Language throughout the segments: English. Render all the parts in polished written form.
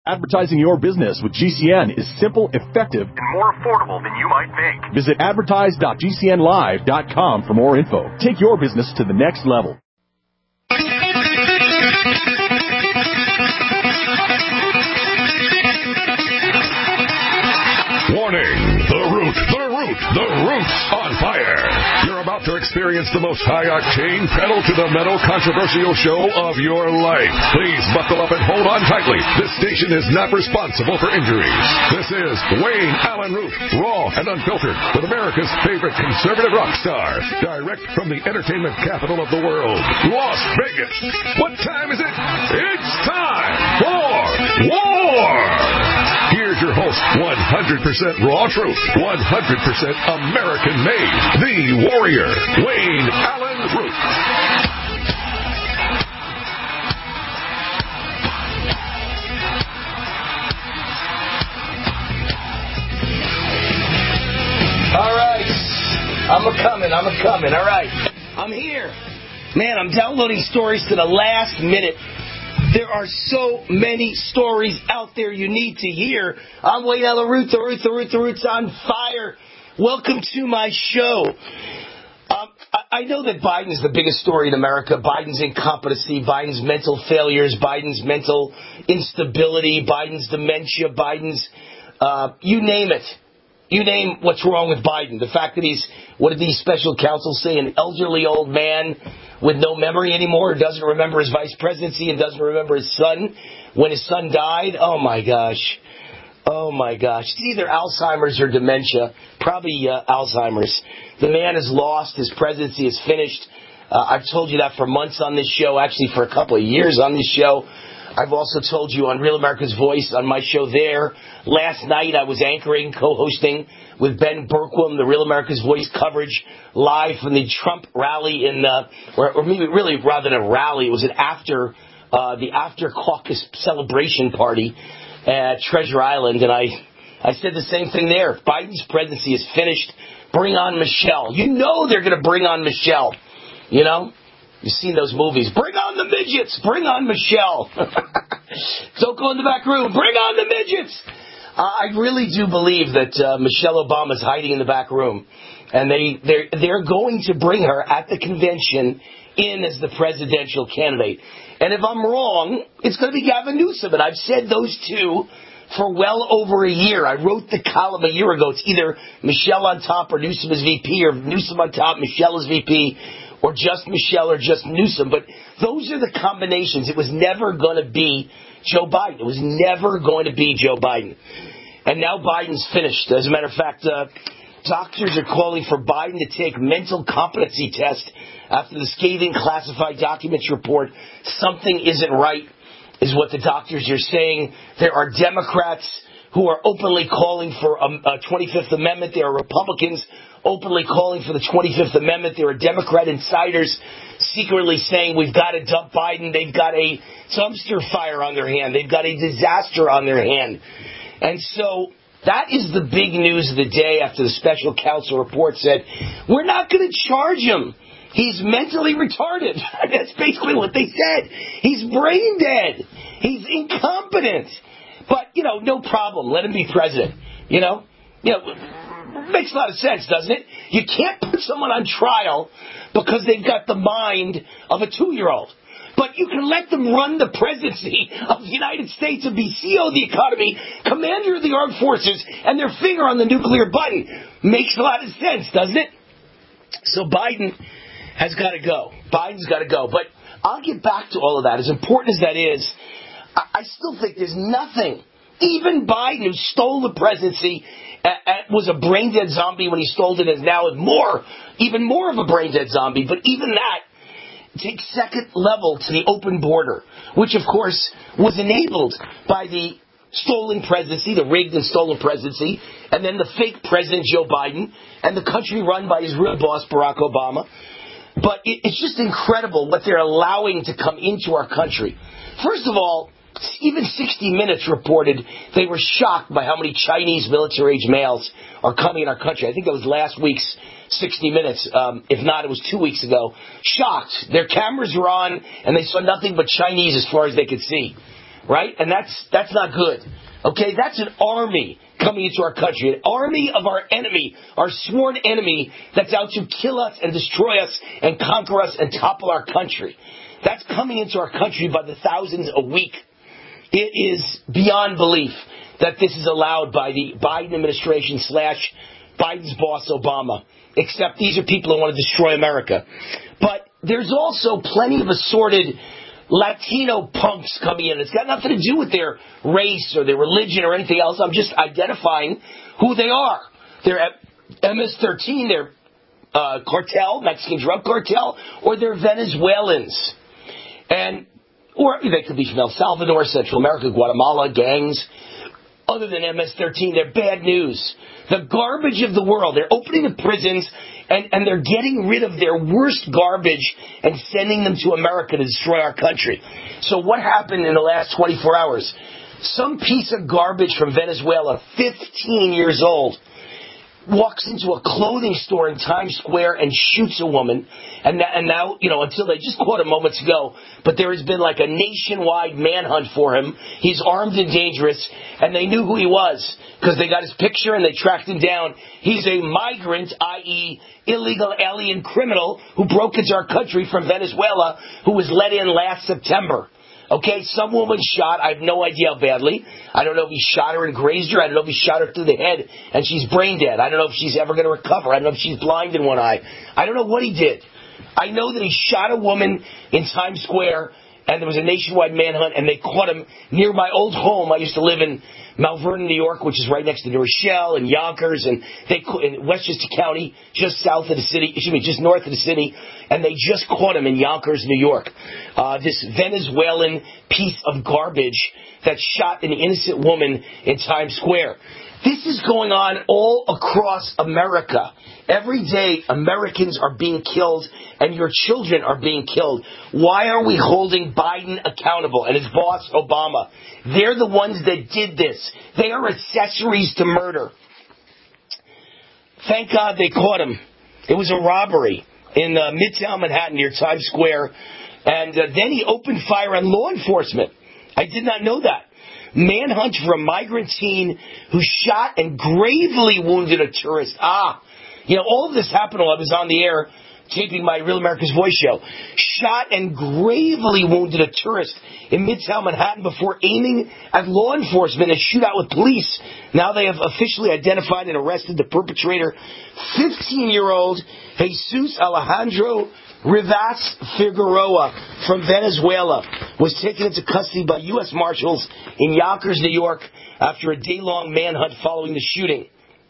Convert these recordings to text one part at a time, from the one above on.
Advertising your business with GCN is simple, effective, and more affordable than you might think. Visit advertise.gcnlive.com for more info. Take your business to the next level. Warning! The root's on fire. You're about to experience the most high-octane, pedal-to-the-metal controversial show of your life. Please buckle up and hold on tightly. This station is not responsible for injuries. This is Wayne Allen Root, raw and unfiltered, with America's favorite conservative rock star, direct from the entertainment capital of the world, Las Vegas. What time is it? It's time for war! Here's your host, 100% raw truth, 100% American-made, the warrior, Wayne Allen Root. All right. I'm a-coming. All right. I'm here. Man, I'm downloading stories to the last minute. There are so many stories out there you need to hear. I'm Wayne Allen Root. The Root's on fire. Welcome to my show. I know that Biden is the biggest story in America. Biden's incompetency, Biden's mental failures, Biden's mental instability, Biden's dementia, Biden's, you name it. You name what's wrong with Biden. The fact that he's, what did these special counsels say, an elderly old man with no memory anymore, who doesn't remember his vice presidency and doesn't remember his son when his son died. Oh, my gosh. It's either Alzheimer's or dementia. Probably Alzheimer's. The man is lost. His presidency is finished. I've told you that for months on this show, actually for a couple of years on this show. I've also told you on Real America's Voice, on my show there. Last night I was anchoring, co-hosting with Ben Berkwam, the Real America's Voice coverage, live from the Trump rally or maybe really rather than a rally, it was the after caucus celebration party at Treasure Island. And I said the same thing there. Biden's presidency is finished. Bring on Michelle. You know they're going to bring on Michelle. You know? You've seen those movies. Bring on the midgets. Bring on Michelle. Don't go in the back room. Bring on the midgets. I really do believe that Michelle Obama is hiding in the back room. And they're going to bring her at the convention in as the presidential candidate. And if I'm wrong, it's going to be Gavin Newsom. And I've said those two for well over a year. I wrote the column a year ago. It's either Michelle on top or Newsom as VP, or Newsom on top, Michelle as VP, or just Michelle or just Newsom. But those are the combinations. It was never going to be Joe Biden. It was never going to be Joe Biden. And now Biden's finished. As a matter of fact, doctors are calling for Biden to take mental competency test after the scathing classified documents report. Something isn't right, is what the doctors are saying. There are Democrats who are openly calling for a 25th Amendment. There are Republicans openly calling for the 25th Amendment. There are Democrat insiders secretly saying we've got to dump Biden. They've got a dumpster fire on their hand. They've got a disaster on their hand. And so that is the big news of the day after the special counsel report said, we're not going to charge him. He's mentally retarded. That's basically what they said. He's brain dead. He's incompetent. But, no problem. Let him be president. Makes a lot of sense, doesn't it? You can't put someone on trial because they've got the mind of a 2-year-old. But you can let them run the presidency of the United States and be CEO of the economy, commander of the armed forces, and their finger on the nuclear button. Makes a lot of sense, doesn't it? So Biden has got to go. Biden's got to go. But I'll get back to all of that. As important as that is, I still think there's nothing. Even Biden, who stole the presidency, was a brain-dead zombie when he stole it, is now even more of a brain-dead zombie. But even that takes second level to the open border, which, of course, was enabled by the stolen presidency, the rigged and stolen presidency, and then the fake President Joe Biden, and the country run by his real boss, Barack Obama. But it's just incredible what they're allowing to come into our country. First of all, even 60 Minutes reported they were shocked by how many Chinese military-age males are coming in our country. I think that was last week's 60 Minutes. If not, it was 2 weeks ago. Shocked. Their cameras were on, and they saw nothing but Chinese as far as they could see. right? And that's not good. Okay, that's an army coming into our country, an army of our enemy, our sworn enemy that's out to kill us and destroy us and conquer us and topple our country. That's coming into our country by the thousands a week. It is beyond belief that this is allowed by the Biden administration / Biden's boss, Obama. Except these are people who want to destroy America. But there's also plenty of assorted Latino punks coming in. It's got nothing to do with their race or their religion or anything else. I'm just identifying who they are. They're MS-13, they're cartel, Mexican drug cartel, or they're Venezuelans. Or they could be from El Salvador, Central America, Guatemala, gangs. Other than MS-13, they're bad news. The garbage of the world. They're opening the prisons and they're getting rid of their worst garbage and sending them to America to destroy our country. So what happened in the last 24 hours? Some piece of garbage from Venezuela, 15 years old, walks into a clothing store in Times Square and shoots a woman. And now, until they just caught him moments ago, but there has been like a nationwide manhunt for him. He's armed and dangerous, and they knew who he was because they got his picture and they tracked him down. He's a migrant, i.e. illegal alien criminal who broke into our country from Venezuela, who was let in last September. Okay, some woman shot, I have no idea how badly. I don't know if he shot her and grazed her. I don't know if he shot her through the head and she's brain dead. I don't know if she's ever going to recover. I don't know if she's blind in one eye. I don't know what he did. I know that he shot a woman in Times Square and there was a nationwide manhunt and they caught him near my old home. I used to live in Mount Vernon, New York, which is right next to New Rochelle and Yonkers and in Westchester County, just south of the city, just north of the city, and they just caught him in Yonkers, New York. This Venezuelan piece of garbage that shot an innocent woman in Times Square. This is going on all across America. Every day, Americans are being killed and your children are being killed. Why are we holding Biden accountable and his boss, Obama? They're the ones that did this. They are accessories to murder. Thank God they caught him. It was a robbery in Midtown Manhattan near Times Square. And then he opened fire on law enforcement. I did not know that. Manhunt for a migrant teen who shot and gravely wounded a tourist. All of this happened while I was on the air taping my Real America's Voice show. Shot and gravely wounded a tourist in Midtown Manhattan before aiming at law enforcement in a shootout with police. Now they have officially identified and arrested the perpetrator, 15-year-old Jesus Alejandro Rivas Figueroa from Venezuela was taken into custody by U.S. Marshals in Yonkers, New York, after a day-long manhunt following the shooting.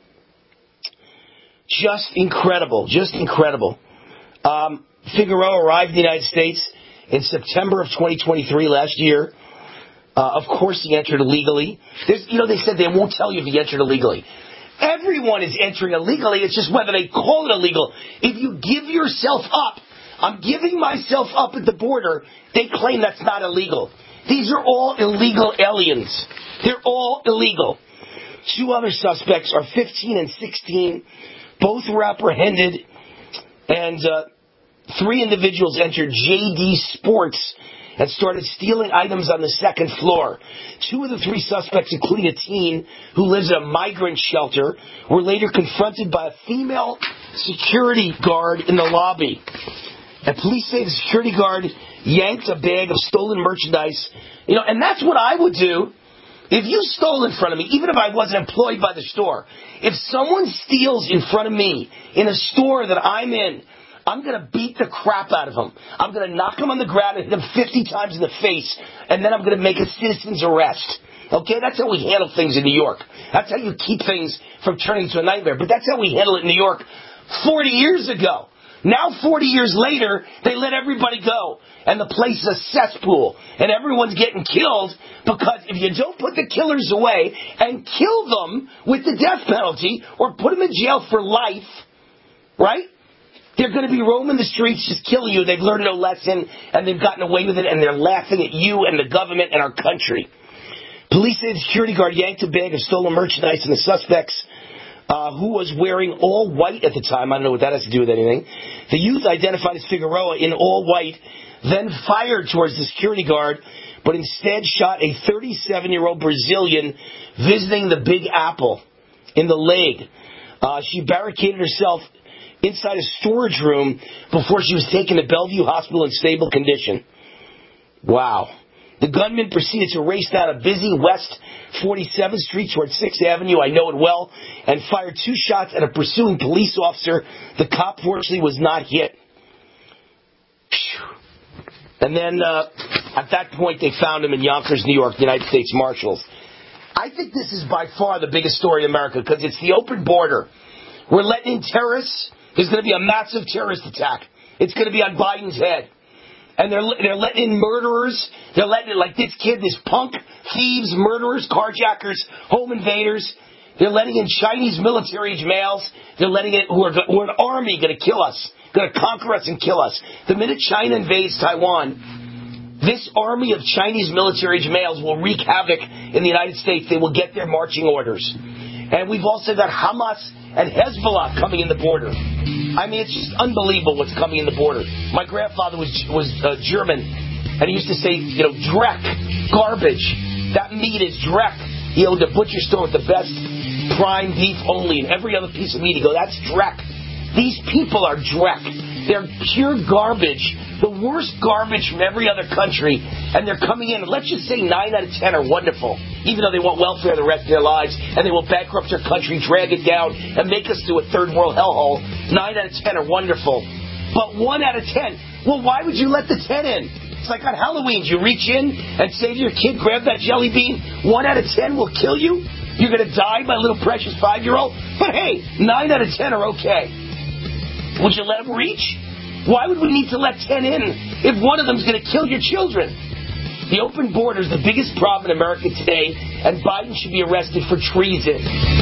Just incredible, just incredible. Figueroa arrived in the United States in September of 2023, last year. Of course, he entered illegally. They said they won't tell you if he entered illegally. Everyone is entering illegally. It's just whether they call it illegal. If you give yourself up, I'm giving myself up at the border, they claim that's not illegal. These are all illegal aliens. They're all illegal. Two other suspects are 15 and 16. Both were apprehended. And 3 individuals entered JD Sports and started stealing items on the second floor. 2 of the 3 suspects, including a teen who lives in a migrant shelter, were later confronted by a female security guard in the lobby. And police say the security guard yanked a bag of stolen merchandise. And that's what I would do if you stole in front of me, even if I wasn't employed by the store. If someone steals in front of me in a store that I'm in, I'm going to beat the crap out of them. I'm going to knock them on the ground and hit them 50 times in the face, and then I'm going to make a citizen's arrest. Okay, that's how we handle things in New York. That's how you keep things from turning into a nightmare. But that's how we handle it in New York 40 years ago. Now, 40 years later, they let everybody go. And the place is a cesspool. And everyone's getting killed because if you don't put the killers away and kill them with the death penalty or put them in jail for life, right? They're going to be roaming the streets just killing you. They've learned no lesson and they've gotten away with it and they're laughing at you and the government and our country. Police say the security guard yanked a bag of stolen merchandise and the suspects who was wearing all white at the time. I don't know what that has to do with anything. The youth identified as Figueroa in all white, then fired towards the security guard, but instead shot a 37-year-old Brazilian visiting the Big Apple in the leg. She barricaded herself inside a storage room before she was taken to Bellevue Hospital in stable condition. Wow. The gunman proceeded to race down a busy West 47th Street toward 6th Avenue, I know it well, and fired 2 shots at a pursuing police officer. The cop, fortunately, was not hit. And then, at that point, they found him in Yonkers, New York, the United States Marshals. I think this is by far the biggest story in America because it's the open border. We're letting in terrorists. There's going to be a massive terrorist attack. It's going to be on Biden's head. And they're letting in murderers. They're letting in, like this kid, this punk, thieves, murderers, carjackers, home invaders. They're letting in Chinese military-age males. They're letting in who are an army going to kill us, going to conquer us and kill us. The minute China invades Taiwan, this army of Chinese military-age males will wreak havoc in the United States. They will get their marching orders. And we've also got Hamas and Hezbollah coming in the border. I mean, it's just unbelievable what's coming in the border. My grandfather was German, and he used to say, Dreck, garbage. That meat is Dreck. He owned a butcher store with the best prime beef only, and every other piece of meat, he'd go, that's Dreck. These people are Dreck. They're pure garbage, the worst garbage from every other country, and they're coming in. Let's just say 9 out of 10 are wonderful, even though they want welfare the rest of their lives, and they will bankrupt their country, drag it down, and make us to a third world hellhole. 9 out of 10 are wonderful. But 1 out of 10, well, why would you let the 10 in? It's like on Halloween, you reach in and say to your kid, grab that jelly bean, 1 out of 10 will kill you? You're going to die, my little precious 5-year-old? But hey, 9 out of 10 are okay. Would you let them reach? Why would we need to let 10 in if one of them's going to kill your children? The open border is the biggest problem in America today, and Biden should be arrested for treason.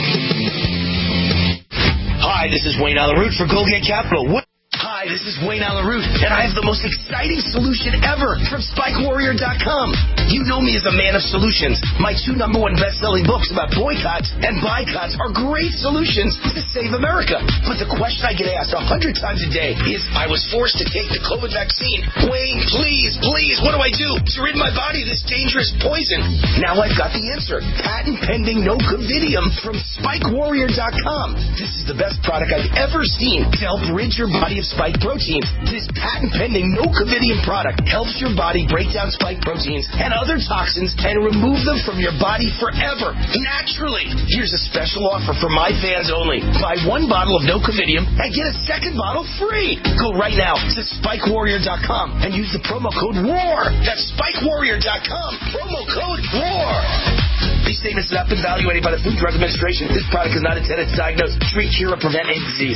Hi, this is Wayne Alaroot for Goldgate Capital. Hi, this is Wayne Alaroot, and I have the most exciting solution ever from SpikeWarrior.com. You know me as a man of solutions. My 2 #1 best-selling books about boycotts and boycotts are great solutions to save America. But the question I get asked 100 times a day is, I was forced to take the COVID vaccine. Wayne, please, what do I do to rid my body of this dangerous poison? Now I've got the answer. Patent-pending Nocovidium from SpikeWarrior.com. This is the best product I've ever seen to help rid your body of spike proteins. This patent-pending Nocovidium product helps your body break down spike proteins and other toxins and remove them from your body forever, naturally. Here's a special offer for my fans only. Buy 1 bottle of Nocovidium and get a 2nd bottle free. Go right now to SpikeWarrior.com and use the promo code WAR. That's SpikeWarrior.com. Promo code WAR. These statements have not been evaluated by the Food and Drug Administration. This product is not intended to diagnose, treat, cure, or prevent any disease.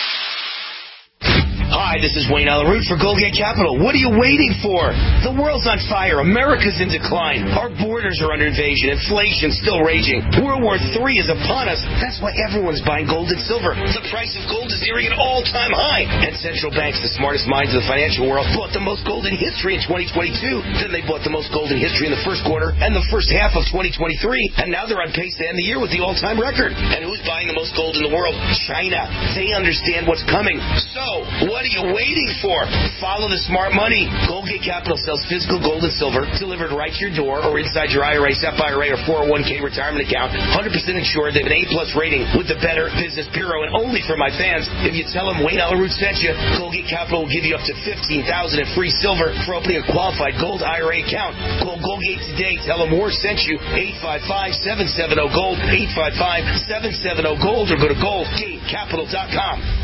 Hi, this is Wayne Alaroot for Goldgate Capital. What are you waiting for? The world's on fire. America's in decline. Our borders are under invasion. Inflation's still raging. World War III is upon us. That's why everyone's buying gold and silver. The price of gold is nearing an all-time high. And central banks, the smartest minds of the financial world, bought the most gold in history in 2022. Then they bought the most gold in history in the first quarter and the first half of 2023. And now they're on pace to end the year with the all-time record. And who's buying the most gold in the world? China. They understand what's coming. So, what are you waiting for? Follow the smart money. Goldgate Capital sells physical gold and silver delivered right to your door or inside your IRA, SEP IRA, or 401k retirement account. 100% insured. They have an A+ rating with the Better Business Bureau, and only for my fans. If you tell them Wayne Alaroot sent you, Goldgate Capital will give you up to $15,000 in free silver for opening a qualified gold IRA account. Call Goldgate today. Tell them War sent you. 855-770-GOLD. 855-770-GOLD, or go to GoldgateCapital.com.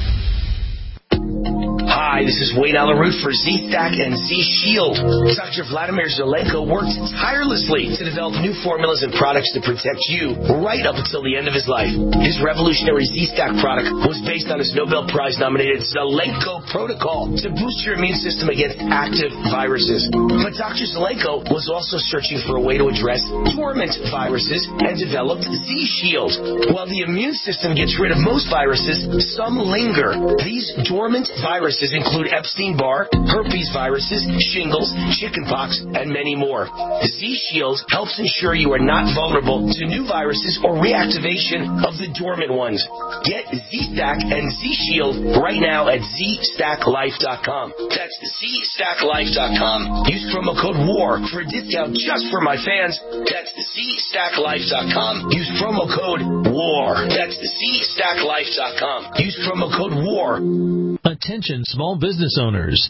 Hi, this is Wayne Alaroot for Z-Stack and Z-Shield. Dr. Vladimir Zelenko worked tirelessly to develop new formulas and products to protect you right up until the end of his life. His revolutionary Z-Stack product was based on his Nobel Prize-nominated Zelenko protocol to boost your immune system against active viruses. But Dr. Zelenko was also searching for a way to address dormant viruses and developed Z-Shield. While the immune system gets rid of most viruses, some linger. These dormant viruses include Epstein-Barr, herpes viruses, shingles, chickenpox, and many more. Z-Shield helps ensure you are not vulnerable to new viruses or reactivation of the dormant ones. Get Z-Stack and Z-Shield right now at ZStackLife.com. That's ZStackLife.com. Use promo code WAR for a discount just for my fans. That's ZStackLife.com. Use promo code WAR. That's ZStackLife.com. Use promo code WAR. Attention small business owners.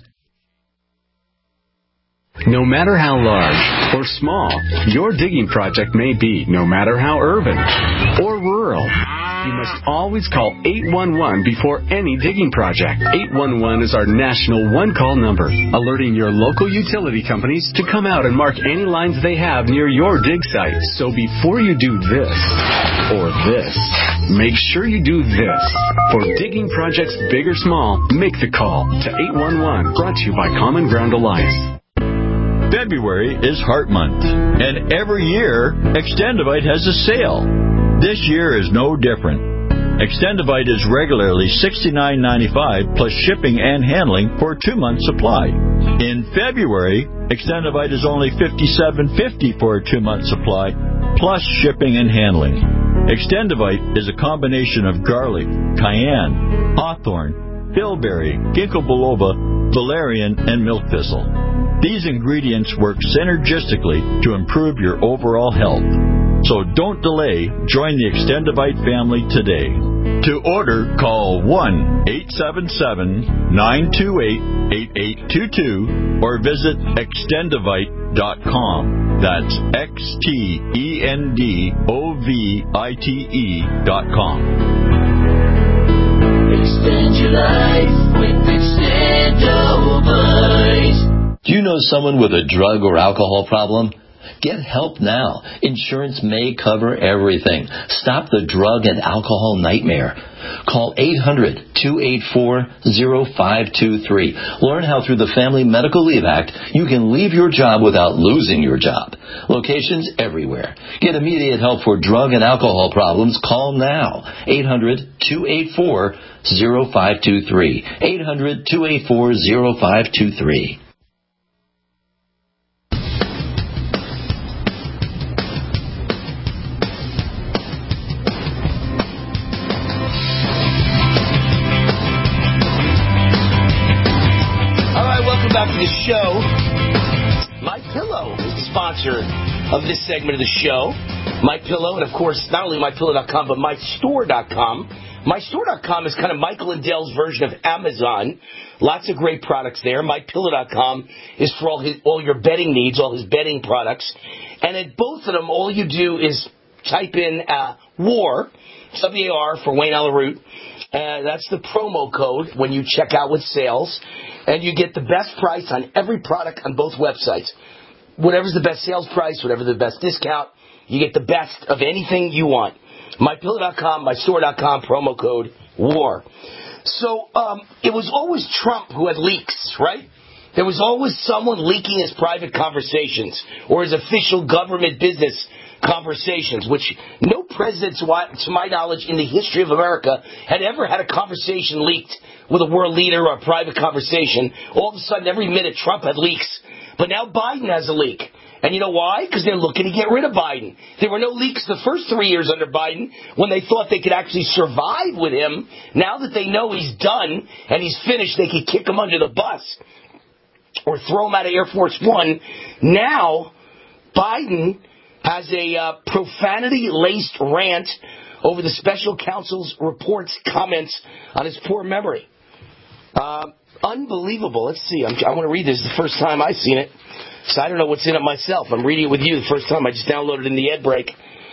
No matter how large or small your digging project may be, no matter how urban or rural, you must always call 811 before any digging project. 811 is our national one-call number, alerting your local utility companies to come out and mark any lines they have near your dig site. So before you do this or this, make sure you do this. For digging projects big or small, make the call to 811. Brought to you by Common Ground Alliance. February is Heart Month, and every year, Extendivite has a sale. This year is no different. Extendivite is regularly $69.95 plus shipping and handling for a 2-month supply. In February, Extendivite is only $57.50 for a 2-month supply plus shipping and handling. Extendivite is a combination of garlic, cayenne, hawthorn, bilberry, ginkgo biloba, valerian, and milk thistle. These ingredients work synergistically to improve your overall health. So don't delay. Join the Extendivite family today. To order, call 1-877-928-8822 or visit extendivite.com. That's XTENDOVITE.com. Extend your life with Extendivite. Do you know someone with a drug or alcohol problem? Get help now. Insurance may cover everything. Stop the drug and alcohol nightmare. Call 800-284-0523. Learn how through the Family Medical Leave Act you can leave your job without losing your job. Locations everywhere. Get immediate help for drug and alcohol problems. Call now. 800-284-0523. 800-284-0523. Back to the show. MyPillow is the sponsor of this segment of the show. MyPillow, and of course, not only MyPillow.com, but MyStore.com. MyStore.com is kind of Michael and Dell's version of Amazon. Lots of great products there. MyPillow.com is for all your bedding needs, all his bedding products. And at both of them, all you do is type in WAR, W-A-R, for Wayne Alaroot. That's the promo code when you check out with sales. And you get the best price on every product on both websites. Whatever's the best sales price, whatever's the best discount, you get the best of anything you want. MyPillow.com, MyStore.com, promo code WAR. So it was always Trump who had leaks, right? There was always someone leaking his private conversations or his official government business conversations, which no president, to my knowledge, in the history of America had ever had a conversation leaked with a world leader or a private conversation. All of a sudden, every minute, Trump had leaks. But now Biden has a leak. And you know why? Because they're looking to get rid of Biden. There were no leaks the first 3 years under Biden when they thought they could actually survive with him. Now that they know he's done and he's finished, they could kick him under the bus or throw him out of Air Force One. Now, Biden has a profanity-laced rant over the special counsel's report's comments on his poor memory. Unbelievable. Let's see. I want to read this. It's the first time I've seen it. So I don't know what's in it myself. I'm reading it with you the first time. I just downloaded it in the ad break.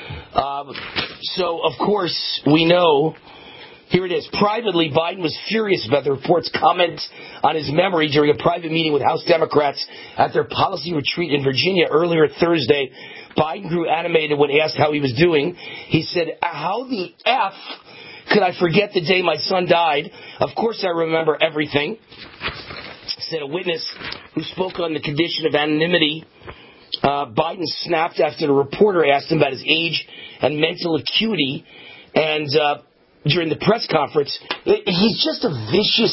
So, of course, we know. Here it is. Privately, Biden was furious about the report's comments on his memory during a private meeting with House Democrats at their policy retreat in Virginia earlier Thursday. Biden grew animated when asked how he was doing. He said, "How the F could I forget the day my son died? Of course I remember everything," said a witness who spoke on the condition of anonymity. Biden snapped after the reporter asked him about his age and mental acuity. And during the press conference, he's just a vicious,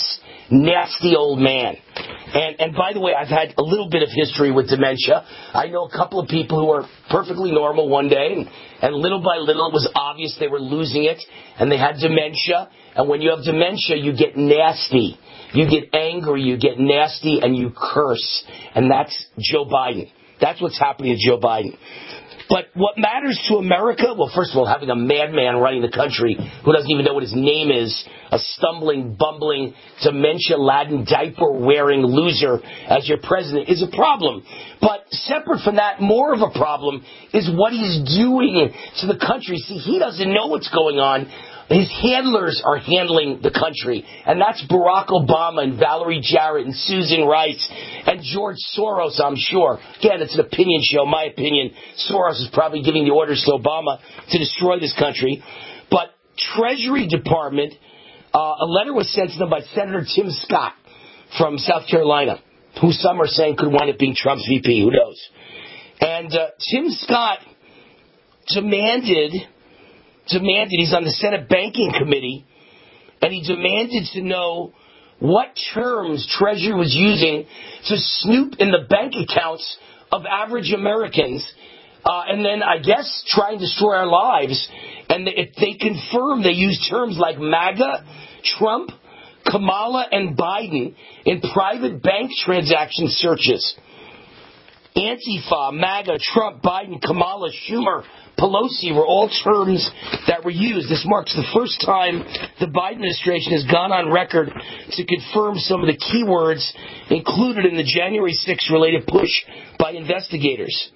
nasty old man. And by the way, I've had a little bit of history with dementia. I know a couple of people who were perfectly normal one day, and little by little it was obvious they were losing it, and they had dementia. And when you have dementia, you get nasty. You get angry, you get nasty, and you curse. And that's Joe Biden. That's what's happening to Joe Biden. But what matters to America, well, first of all, having a madman running the country who doesn't even know what his name is, a stumbling, bumbling, dementia-laden, diaper-wearing loser as your president is a problem. But separate from that, more of a problem is what he's doing to the country. See, he doesn't know what's going on. His handlers are handling the country, and that's Barack Obama and Valerie Jarrett and Susan Rice and George Soros, I'm sure. Again, it's an opinion show, my opinion. Soros is probably giving the orders to Obama to destroy this country. But Treasury Department, a letter was sent to them by Senator Tim Scott from South Carolina, who some are saying could wind up being Trump's VP, who knows. And Tim Scott demanded, he's on the Senate Banking Committee, and he demanded to know what terms Treasury was using to snoop in the bank accounts of average Americans, and then, I guess, try and destroy our lives. And if they confirm they use terms like MAGA, Trump, Kamala, and Biden in private bank transaction searches. Antifa, MAGA, Trump, Biden, Kamala, Schumer, Pelosi were all terms that were used. This marks the first time the Biden administration has gone on record to confirm some of the keywords included in the January 6th related push by investigators.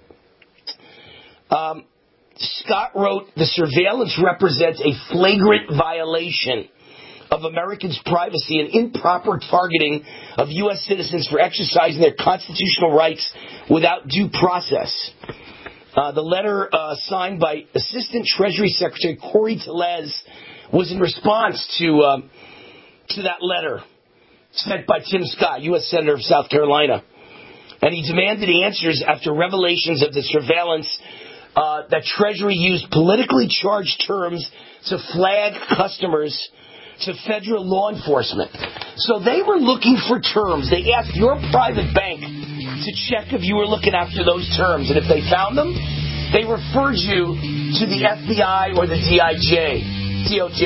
Scott wrote, the surveillance represents a flagrant violation of Americans' privacy and improper targeting of U.S. citizens for exercising their constitutional rights without due process. The letter signed by Assistant Treasury Secretary Corey Tellez was in response to that letter sent by Tim Scott, U.S. Senator of South Carolina. And he demanded answers after revelations of the surveillance that Treasury used politically charged terms to flag customers to federal law enforcement. So they were looking for terms. They asked your private bank to check if you were looking after those terms. And if they found them, they referred you to the FBI or the DOJ.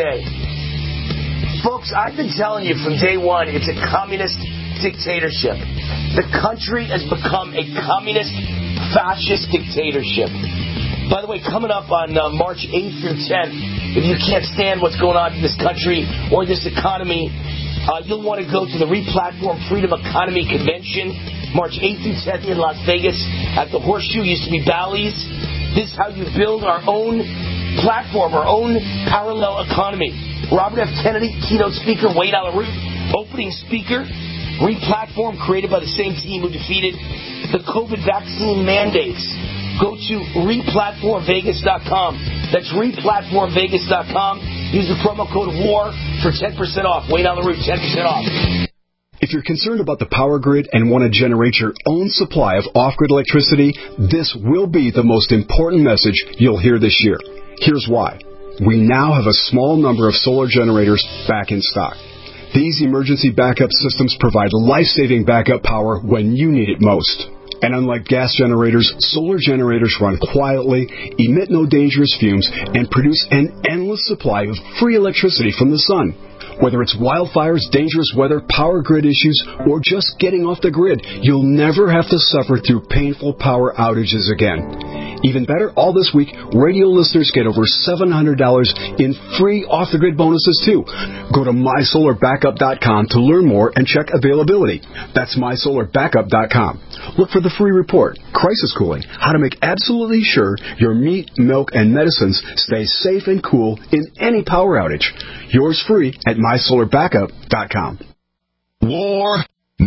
Folks, I've been telling you from day one, it's a communist dictatorship. The country has become a communist, fascist dictatorship. By the way, coming up on March 8th through 10th, if you can't stand what's going on in this country or this economy, you'll want to go to the Replatform Freedom Economy Convention, March 8th through 10th in Las Vegas at the Horseshoe, used to be Bally's. This is how you build our own platform, our own parallel economy. Robert F. Kennedy, keynote speaker, Wade Alaroot, opening speaker. Replatform, created by the same team who defeated the COVID vaccine mandates. Go to replatformvegas.com. That's replatformvegas.com. Use the promo code WAR for 10% off. Wait on the route, 10% off. If you're concerned about the power grid and want to generate your own supply of off-grid electricity, this will be the most important message you'll hear this year. Here's why. We now have a small number of solar generators back in stock. These emergency backup systems provide life-saving backup power when you need it most. And unlike gas generators, solar generators run quietly, emit no dangerous fumes, and produce an endless supply of free electricity from the sun. Whether it's wildfires, dangerous weather, power grid issues, or just getting off the grid, you'll never have to suffer through painful power outages again. Even better, all this week, radio listeners get over $700 in free off-the-grid bonuses, too. Go to mysolarbackup.com to learn more and check availability. That's mysolarbackup.com. Look for the free report, Crisis Cooling, how to make absolutely sure your meat, milk, and medicines stay safe and cool in any power outage. Yours free at mysolarbackup.com. War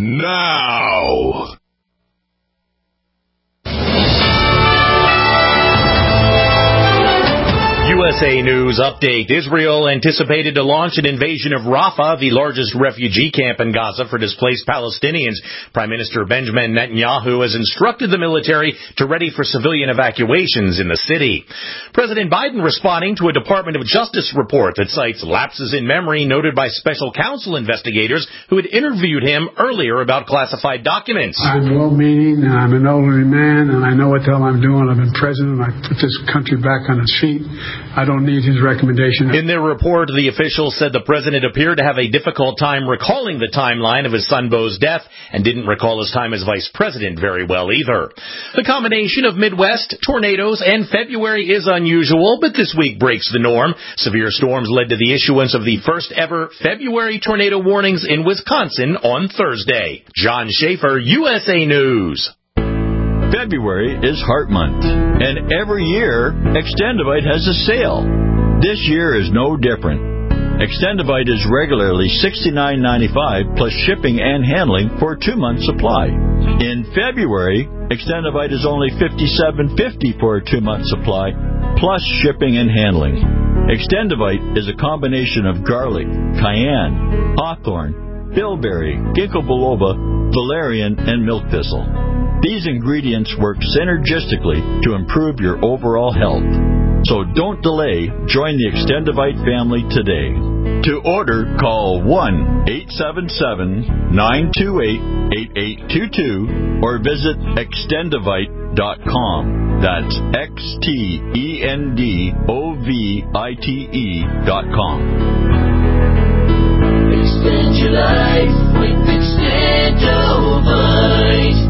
now. USA News update. Israel anticipated to launch an invasion of Rafah, the largest refugee camp in Gaza for displaced Palestinians. Prime Minister Benjamin Netanyahu has instructed the military to ready for civilian evacuations in the city. President Biden responding to a Department of Justice report that cites lapses in memory noted by special counsel investigators who had interviewed him earlier about classified documents. I'm well-meaning, and I'm an elderly man, and I know what the hell I'm doing. I've been president. I put this country back on its feet. I don't need his recommendation. In their report, the officials said the president appeared to have a difficult time recalling the timeline of his son Beau's death and didn't recall his time as vice president very well either. The combination of Midwest, tornadoes, and February is unusual, but this week breaks the norm. Severe storms led to the issuance of the first ever February tornado warnings in Wisconsin on Thursday. John Schaefer, USA News. February is Heart Month, and every year, Extendivite has a sale. This year is no different. Extendivite is regularly $69.95 plus shipping and handling for a 2-month supply. In February, Extendivite is only $57.50 for a 2-month supply plus shipping and handling. Extendivite is a combination of garlic, cayenne, hawthorn, bilberry, ginkgo biloba, valerian, and milk thistle. These ingredients work synergistically to improve your overall health. So don't delay. Join the Extendivite family today. To order, call 1-877-928-8822 or visit extendivite.com. That's XTENDOVITE.com. Extend your life with Extendivite.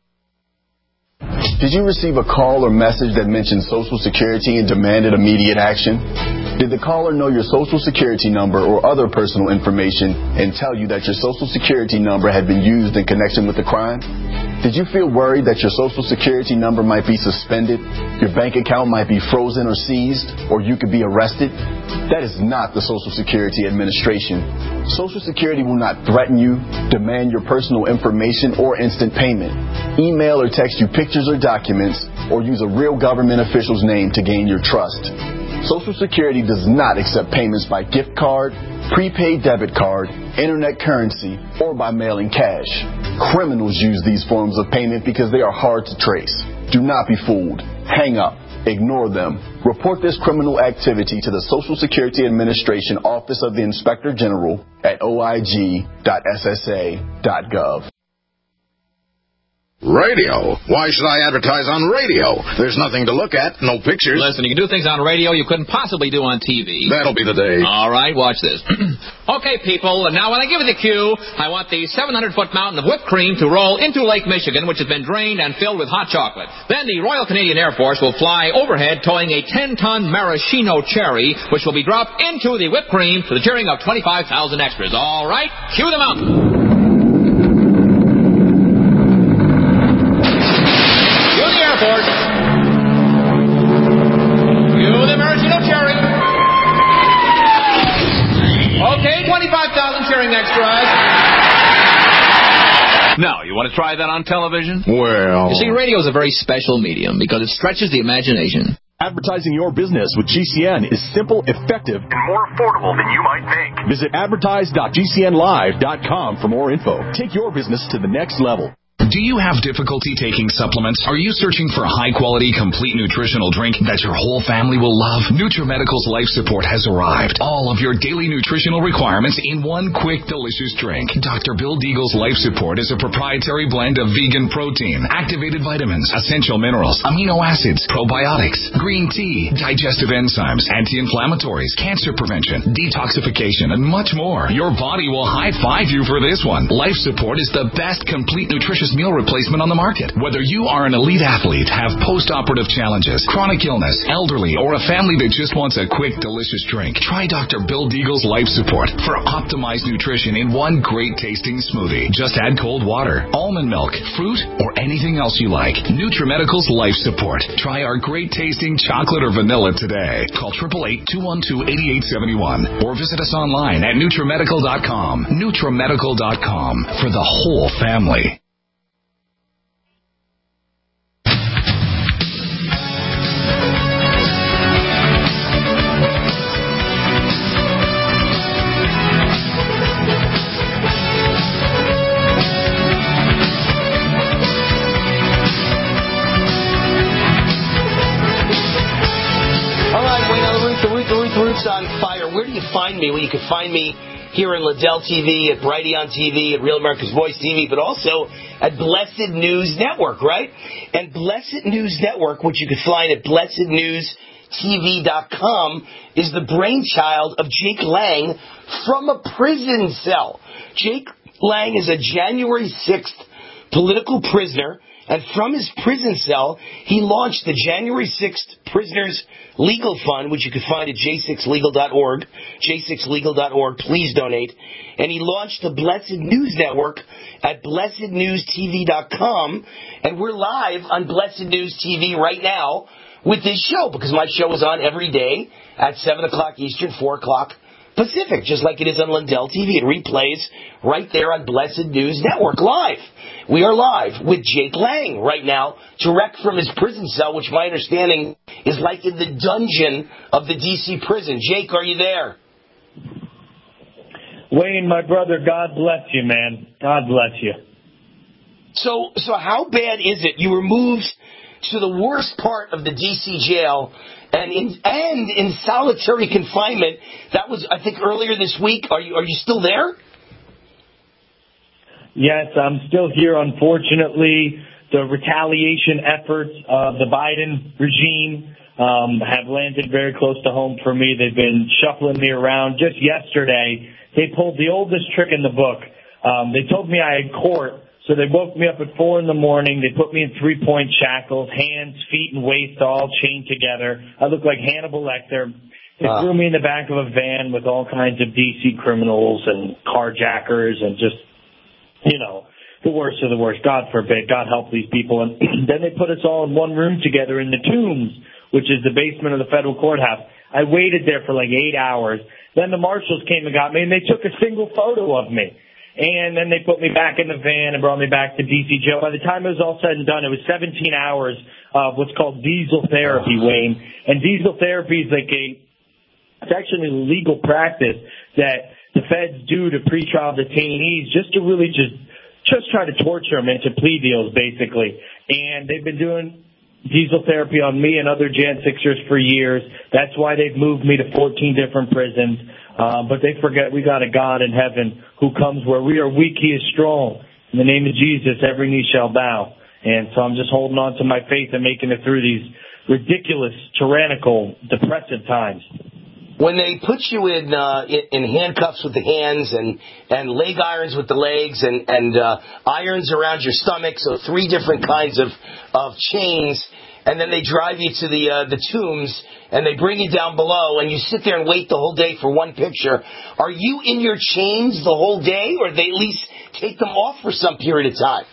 Did you receive a call or message that mentioned Social Security and demanded immediate action? Did the caller know your Social Security number or other personal information and tell you that your Social Security number had been used in connection with the crime? Did you feel worried that your Social Security number might be suspended, your bank account might be frozen or seized, or you could be arrested? That is not the Social Security Administration. Social Security will not threaten you, demand your personal information, or instant payment, email or text you pictures or documents, or use a real government official's name to gain your trust. Social Security does not accept payments by gift card, prepaid debit card, internet currency, or by mailing cash. Criminals use these forms of payment because they are hard to trace. Do not be fooled. Hang up. Ignore them. Report this criminal activity to the Social Security Administration Office of the Inspector General at oig.ssa.gov. Radio. Why should I advertise on radio? There's nothing to look at, no pictures. Listen, you can do things on radio you couldn't possibly do on TV. That'll be the day. All right, watch this. Okay, people, now when I give you the cue, I want the 700-foot mountain of whipped cream to roll into Lake Michigan, which has been drained and filled with hot chocolate. Then the Royal Canadian Air Force will fly overhead towing a 10-ton maraschino cherry, which will be dropped into the whipped cream to the cheering of 25,000 extras. All right, cue the mountain. Okay, 25,000 cheering extras. Now, you want to try that on television? Well... You see, radio is a very special medium because it stretches the imagination. Advertising your business with GCN is simple, effective, and more affordable than you might think. Visit advertise.gcnlive.com for more info. Take your business to the next level. Do you have difficulty taking supplements? Are you searching for a high-quality, complete nutritional drink that your whole family will love? NutriMedical's Life Support has arrived. All of your daily nutritional requirements in one quick, delicious drink. Dr. Bill Deagle's Life Support is a proprietary blend of vegan protein, activated vitamins, essential minerals, amino acids, probiotics, green tea, digestive enzymes, anti-inflammatories, cancer prevention, detoxification, and much more. Your body will high-five you for this one. Life Support is the best complete nutritious meal replacement on the market. Whether you are an elite athlete, have post-operative challenges, chronic illness, elderly, or a family that just wants a quick, delicious drink, try Dr. Bill Deagle's Life Support for optimized nutrition in one great-tasting smoothie. Just add cold water, almond milk, fruit, or anything else you like. NutriMedical's Life Support. Try our great-tasting chocolate or vanilla today. Call 888-212-8871 or visit us online at NutriMedical.com. NutriMedical.com for the whole family. Roots on Fire. Where do you find me? Well, you can find me here in Liddell TV, at Brighteon TV, at Real America's Voice TV, but also at Blessed News Network, right? And Blessed News Network, which you can find at blessednewstv.com, is the brainchild of Jake Lang from a prison cell. Jake Lang is a January 6th political prisoner, and from his prison cell, he launched the January 6th Prisoners Legal Fund, which you can find at j6legal.org, j6legal.org. Please donate. And he launched the Blessed News Network at blessednewstv.com, and we're live on Blessed News TV right now with this show, because my show is on every day at 7 o'clock Eastern, 4 o'clock Pacific, just like it is on Liddell TV. It replays right there on Blessed News Network live. We are live with Jake Lang right now, direct from his prison cell, which my understanding is like in the dungeon of the D.C. prison. Jake, are you there? Wayne, my brother, God bless you, man. God bless you. So how bad is it? You were moved to the worst part of the D.C. jail and in solitary confinement. That was, I think, earlier this week. Are you still there? Yes, I'm still here. Unfortunately, the retaliation efforts of the Biden regime have landed very close to home for me. They've been shuffling me around. Just yesterday, they pulled the oldest trick in the book. They told me I had court, so they woke me up at 4 a.m. They put me in 3-point shackles, hands, feet, and waist all chained together. I look like Hannibal Lecter. They threw me in the back of a van with all kinds of D.C. criminals and carjackers and just, you know, the worst of the worst. God forbid. God help these people. And then they put us all in one room together in the Tombs, which is the basement of the federal courthouse. I waited there for like 8 hours. Then the marshals came and got me, and they took a single photo of me. And then they put me back in the van and brought me back to D.C. jail. By the time it was all said and done, it was 17 hours of what's called diesel therapy, Wayne. And diesel therapy is like it's actually a legal practice that the feds do to pretrial detainees just to really just try to torture them into plea deals, basically. And they've been doing diesel therapy on me and other Jan 6ers for years. That's why they've moved me to 14 different prisons. But they forget we got a God in heaven who comes where we are weak, he is strong. In the name of Jesus, every knee shall bow. And so I'm just holding on to my faith and making it through these ridiculous, tyrannical, depressive times. When they put you in handcuffs with the hands and leg irons with the legs and irons around your stomach, so 3 different kinds of chains, and then they drive you to the Tombs and they bring you down below and you sit there and wait the whole day for one picture. Are you in your chains the whole day, or they at least take them off for some period of time?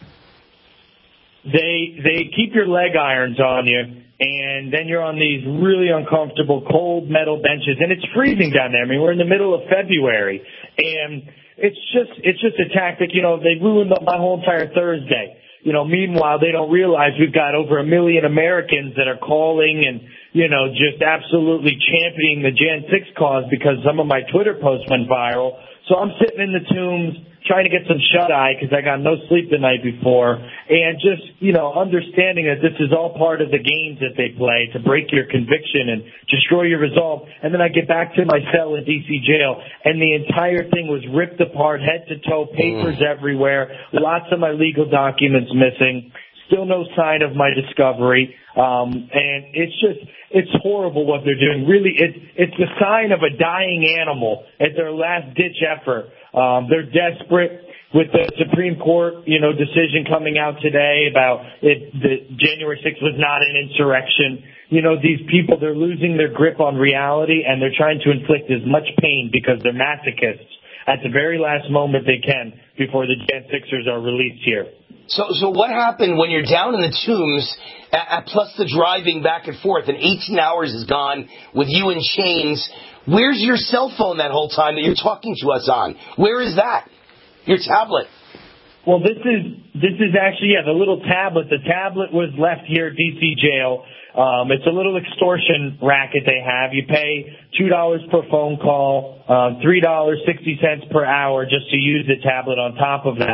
They keep your leg irons on you, and then you're on these really uncomfortable cold metal benches, and it's freezing down there. I mean, we're in the middle of February, and it's just a tactic. You know, they ruined my whole entire Thursday. You know, meanwhile, they don't realize we've got over 1 million Americans that are calling and, you know, just absolutely championing the Jan 6 cause because some of my Twitter posts went viral. So I'm sitting in the Tombs trying to get some shut-eye because I got no sleep the night before, and just, you know, understanding that this is all part of the games that they play to break your conviction and destroy your resolve. And then I get back to my cell in D.C. jail, and the entire thing was ripped apart, head to toe, papers everywhere, lots of my legal documents missing, still no sign of my discovery. And it's horrible what they're doing. Really, it's the sign of a dying animal at their last ditch effort. They're desperate with the Supreme Court, you know, decision coming out today about the January 6th was not an insurrection. You know, these people, they're losing their grip on reality, and they're trying to inflict as much pain because they're masochists at the very last moment they can before the Jan 6ers are released here. So what happened when you're down in the Tombs, plus the driving back and forth, and 18 hours is gone with you in chains? Where's your cell phone that whole time that you're talking to us on? Where is that? Your tablet? Well, this is actually, the little tablet. The tablet was left here at D.C. jail. It's a little extortion racket they have. You pay $2 per phone call, $3.60 per hour just to use the tablet on top of that.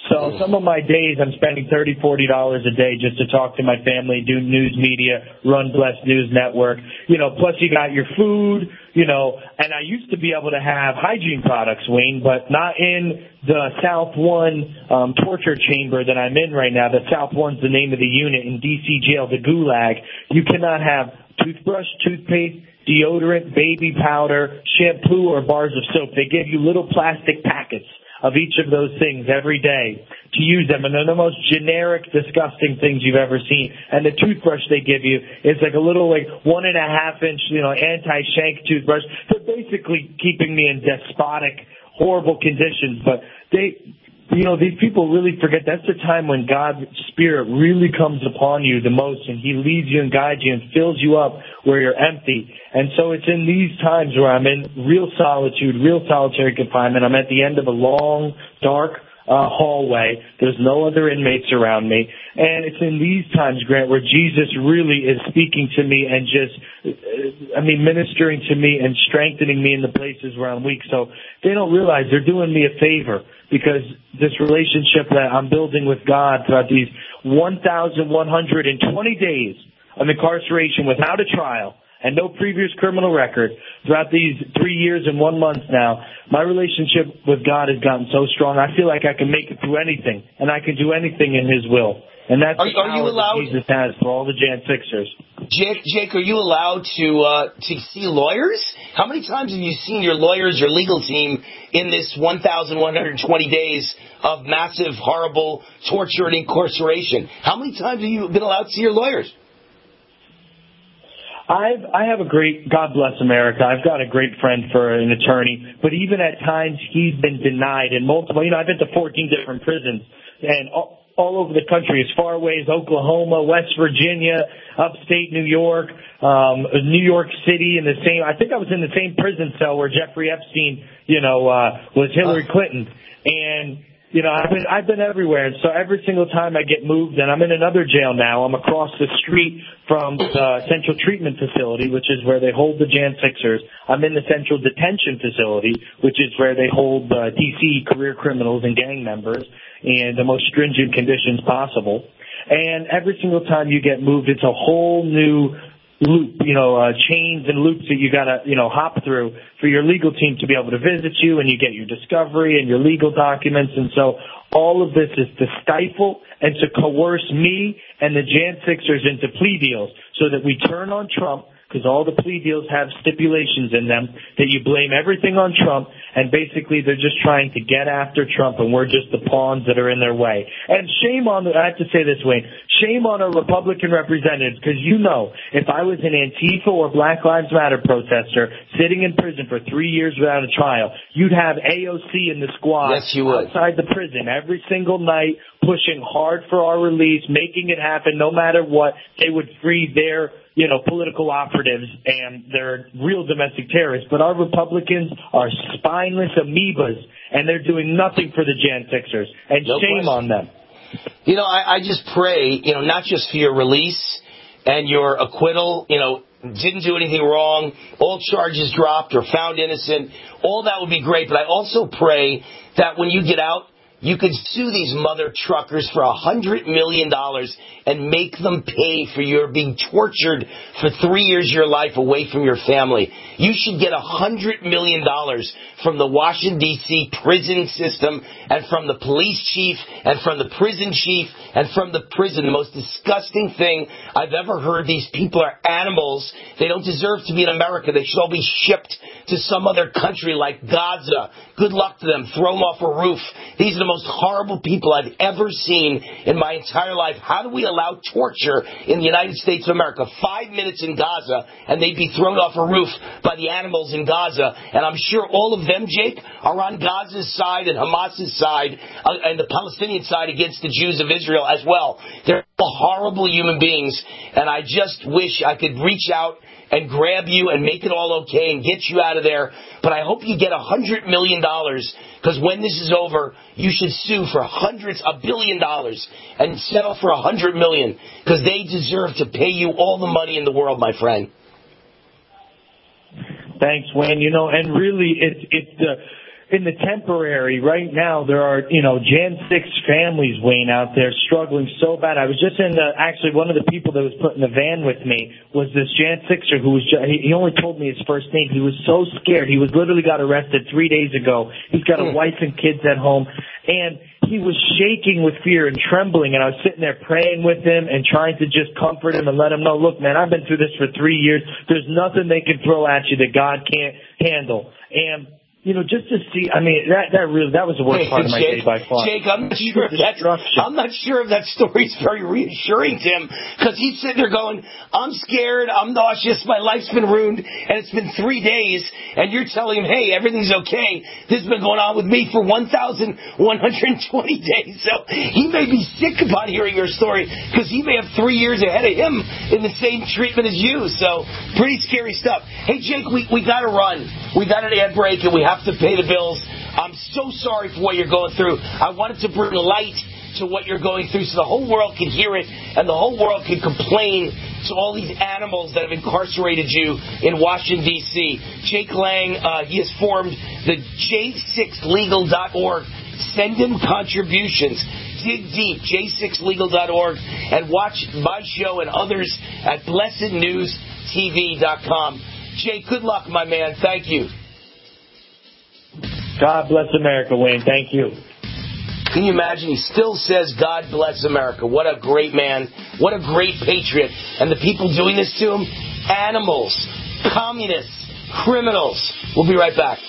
So some of my days I'm spending $30, $40 a day just to talk to my family, do news media, run Blessed News Network. Plus you got your food, and I used to be able to have hygiene products, Wayne, but not in the South One torture chamber that I'm in right now. The South One's the name of the unit in D.C. jail, the Gulag. You cannot have toothbrush, toothpaste, deodorant, baby powder, shampoo, or bars of soap. They give you little plastic packets of each of those things every day to use them. And they're the most generic, disgusting things you've ever seen. And the toothbrush they give you is like a little 1.5 inch, anti-shank toothbrush. They're basically keeping me in despotic, horrible conditions. But these people really forget that's the time when God's Spirit really comes upon you the most, and He leads you and guides you and fills you up where you're empty. And so it's in these times where I'm in real solitude, real solitary confinement. I'm at the end of a long, dark hallway. There's no other inmates around me. And it's in these times, Grant, where Jesus really is speaking to me and ministering to me and strengthening me in the places where I'm weak. So they don't realize they're doing me a favor, because this relationship that I'm building with God throughout these 1,120 days of incarceration without a trial and no previous criminal record, throughout these 3 years and 1 month now, my relationship with God has gotten so strong, I feel like I can make it through anything, and I can do anything in His will. And that's the power that Jesus has for all the Jan Fixers. Jake, are you allowed to see lawyers? How many times have you seen your lawyers, your legal team, in this 1,120 days of massive, horrible torture and incarceration? How many times have you been allowed to see your lawyers? I have a great, God bless America, I've got a great friend for an attorney, but even at times he's been denied in multiple, I've been to 14 different prisons, and all over the country, as far away as Oklahoma, West Virginia, upstate New York, New York City, I think I was in the same prison cell where Jeffrey Epstein, was Hillary Clinton. And, I've been everywhere. And so every single time I get moved, and I'm in another jail now, I'm across the street from the Central Treatment Facility, which is where they hold the Jan Fixers. I'm in the Central Detention Facility, which is where they hold D.C. career criminals and gang members in the most stringent conditions possible. And every single time you get moved, it's a whole new loop, chains and loops that you gotta, hop through for your legal team to be able to visit you, and you get your discovery and your legal documents. And so all of this is to stifle and to coerce me and the Jan Fixers into plea deals so that we turn on Trump, because all the plea deals have stipulations in them that you blame everything on Trump, and basically they're just trying to get after Trump, and we're just the pawns that are in their way. And shame on I have to say this, Wayne, shame on our Republican representatives, because if I was an Antifa or Black Lives Matter protester sitting in prison for 3 years without a trial, you'd have AOC in the squad outside the prison every single night, pushing hard for our release, making it happen no matter what. They would free their political operatives and they're real domestic terrorists. But our Republicans are spineless amoebas, and they're doing nothing for the Jan Fixers. And shame on them. I just pray, not just for your release and your acquittal, didn't do anything wrong, all charges dropped or found innocent. All that would be great. But I also pray that when you get out, you could sue these mother truckers for $100 million and make them pay for your being tortured for 3 years of your life away from your family. You should get $100 million from the Washington, D.C. prison system and from the police chief and from the prison chief and from the prison. The most disgusting thing I've ever heard. These people are animals. They don't deserve to be in America. They should all be shipped to some other country like Gaza. Good luck to them. Throw them off a roof. These are the most horrible people I've ever seen in my entire life. How do we allow torture in the United States of America? 5 minutes in Gaza and they'd be thrown off a roof by the animals in Gaza. And I'm sure all of them, Jake, are on Gaza's side and Hamas's side and the Palestinian side against the Jews of Israel as well. They're all horrible human beings, and I just wish I could reach out and grab you and make it all okay and get you out of there. But I hope you get $100 million, because when this is over, you should sue for $1 billion and settle for $100 million, because they deserve to pay you all the money in the world, my friend. Thanks, Wayne. And really, in the temporary, right now, there are, Jan 6 families, Wayne, out there struggling so bad. I was just actually one of the people that was put in the van with me was this Jan 6er who was, he only told me his first name. He was so scared. He was literally got arrested 3 days ago. He's got a wife and kids at home. And he was shaking with fear and trembling, and I was sitting there praying with him and trying to just comfort him and let him know, look, man, I've been through this for 3 years. There's nothing they can throw at you that God can't handle. And just to see, I mean, that was the worst part of my day by far. Jake, I'm not sure if that story's very reassuring to him, because he's sitting there going, I'm scared, I'm nauseous, my life's been ruined, and it's been 3 days, and you're telling him, hey, everything's okay. This has been going on with me for 1,120 days. So he may be sick upon hearing your story, because he may have 3 years ahead of him in the same treatment as you. So pretty scary stuff. Hey, Jake, we got to run. We got an ad break, and we have to pay the bills. I'm so sorry for what you're going through. I wanted to bring light to what you're going through so the whole world can hear it and the whole world can complain to all these animals that have incarcerated you in Washington, D.C. Jake Lang, he has formed the j6legal.org. Send him contributions. Dig deep, j6legal.org, and watch my show and others at blessednewstv.com. Jake, good luck, my man. Thank you. God bless America, Wayne. Thank you. Can you imagine? He still says, God bless America. What a great man. What a great patriot. And the people doing this to him, animals, communists, criminals. We'll be right back.